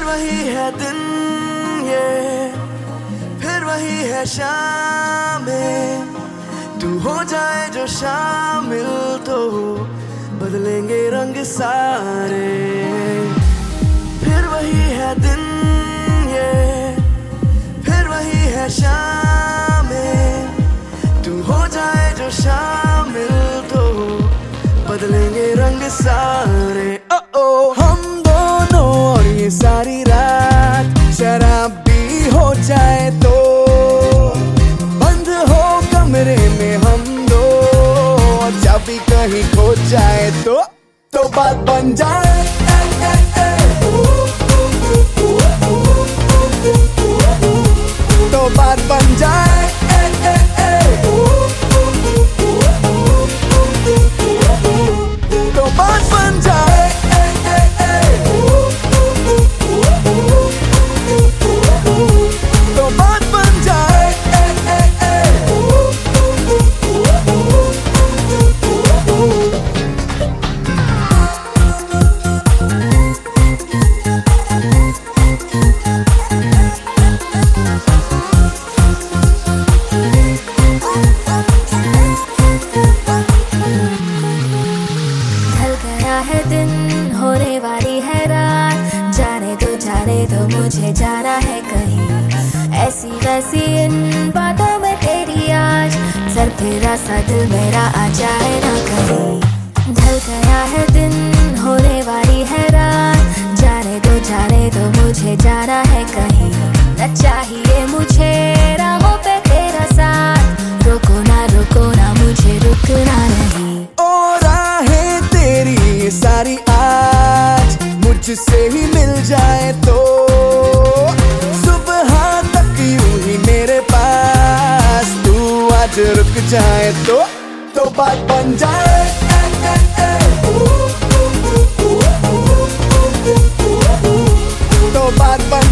फिर वही है दिन ये, फिर वही है शामें, तू हो जाए जो शामिल तो बदलेंगे रंग सारे। फिर वही है दिन ये, फिर वही है शामें, तू हो जाए जो शामिल तो बदलेंगे रंग सारे। हम दोनों और ये सारी रात शराब भी हो जाए तो, बंद हो कमरे में हम दो, चाबी कहीं खो जाए तो बात बन जाए। तो बात बन जाए। तो बात बन जाए। तो बात बन जाए। है दिन होने वाली है रात, जाने तो मुझे जाना है कहीं, ऐसी वैसी इन बातों में तेरी आज सर फिरा सा दिल मेरा आ जाए ना कहीं। ढल गया है दिन होने वाली है रात, जाने तो मुझे जाना है कहीं, न चाहिए मुझे राहों पे तेरा साथ, रुको ना मुझे रुकना नहीं। सारी आज मुझसे ही मिल जाए तो, सुबह तक यूं ही मेरे पास तू आज रुक जाए तो बात बन जाए। तो बात बन